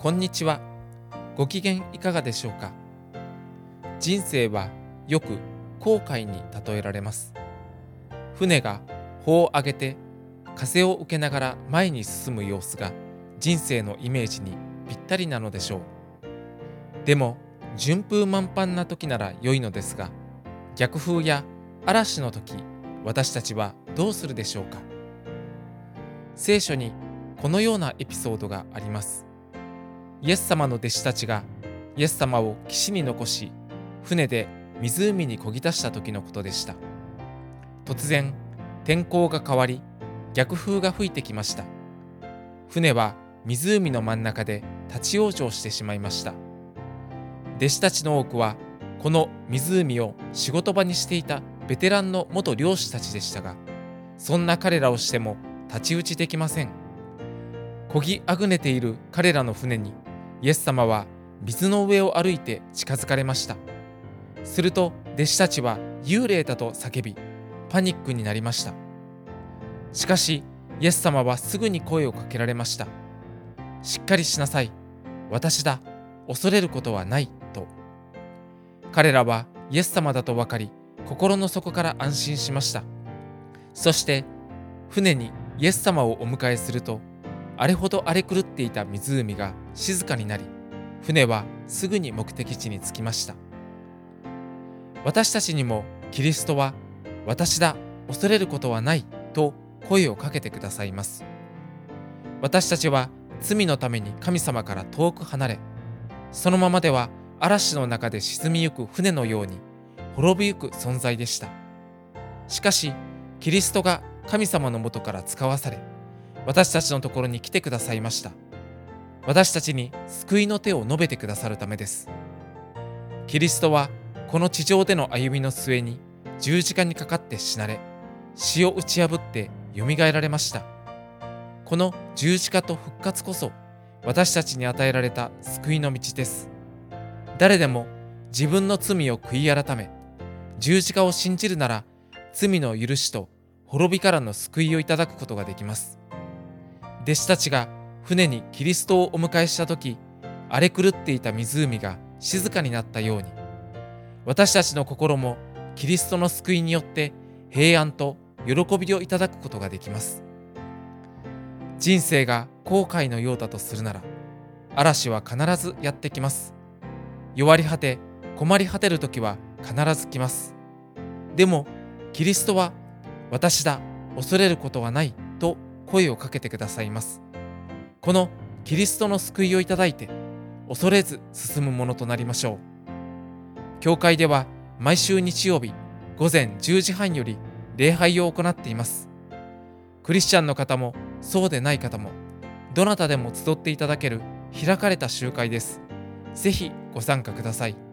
こんにちは。ご機嫌いかがでしょうか。人生はよく航海に例えられます。船が帆を上げて風を受けながら前に進む様子が人生のイメージにぴったりなのでしょう。でも順風満帆な時なら良いのですが、逆風や嵐の時、私たちはどうするでしょうか。聖書にこのようなエピソードがあります。イエス様の弟子たちがイエス様を岸に残し、船で湖に漕ぎ出した時のことでした。突然天候が変わり、逆風が吹いてきました。船は湖の真ん中で立ち往生してしまいました。弟子たちの多くはこの湖を仕事場にしていたベテランの元漁師たちでしたが、そんな彼らをしても太刀打ちできません。漕ぎあぐねている彼らの船にイエス様は水の上を歩いて近づかれました。すると弟子たちは幽霊だと叫び、パニックになりました。しかしイエス様はすぐに声をかけられました。しっかりしなさい、私だ、恐れることはないと。彼らはイエス様だと分かり、心の底から安心しました。そして船にイエス様をお迎えすると、あれほど荒れ狂っていた湖が静かになり、船はすぐに目的地に着きました。私たちにもキリストは、私だ、恐れることはないと声をかけてくださいます。私たちは罪のために神様から遠く離れ、そのままでは嵐の中で沈みゆく船のように滅びゆく存在でした。しかしキリストが神様のもとから使わされ、私たちのところに来てくださいました。私たちに救いの手を述べてくださるためです。キリストはこの地上での歩みの末に十字架にかかって死なれ、死を打ち破ってよみがえられました。この十字架と復活こそ私たちに与えられた救いの道です。誰でも自分の罪を悔い改め、十字架を信じるなら、罪の許しと滅びからの救いをいただくことができます。弟子たちが船にキリストをお迎えしたとき、荒れ狂っていた湖が静かになったように、私たちの心もキリストの救いによって平安と喜びをいただくことができます。人生が航海のようだとするなら、嵐は必ずやってきます。弱り果て、困り果てるときは必ず来ます。でもキリストは、私だ、恐れることはないと声をかけてくださいます。このキリストの救いをいただいて、恐れず進むものとなりましょう。教会では毎週日曜日午前10時半より礼拝を行っています。クリスチャンの方もそうでない方も、どなたでも集っていただける開かれた集会です。ぜひご参加ください。